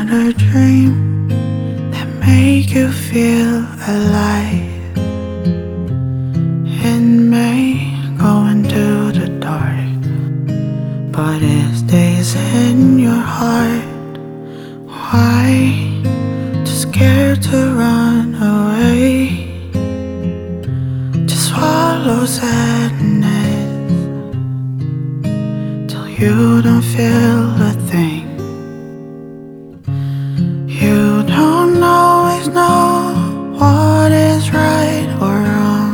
had a dream that made you feel alive. It may go into the dark, but it stays in your heart. Why? Too scared to run away, to swallow sadness till you don't feel a thing. You don't always know what is right or wrong,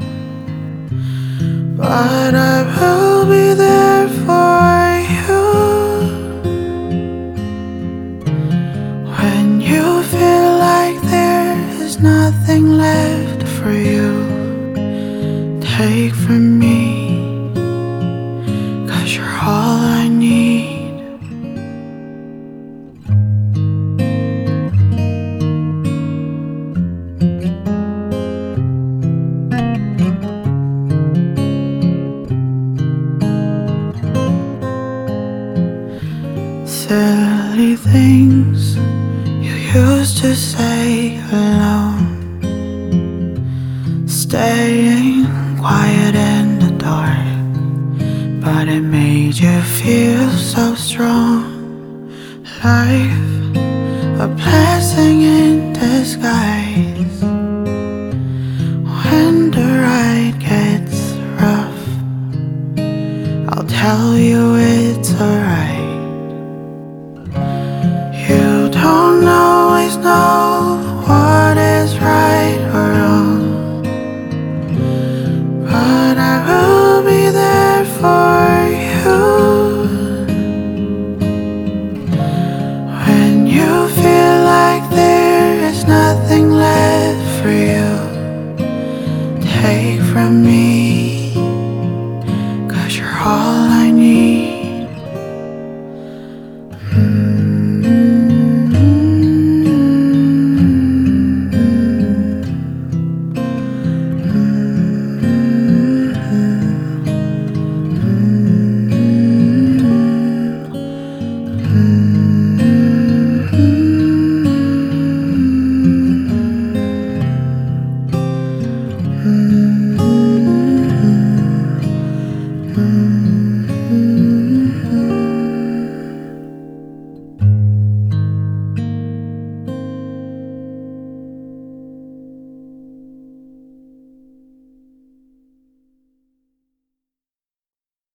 but I will be there for you when you feel like there is nothing left for you. Take from me, 'cause you're all I need. Silly things you used to say alone, staying quiet in the dark, but it made you feel so strong. Life, a blessing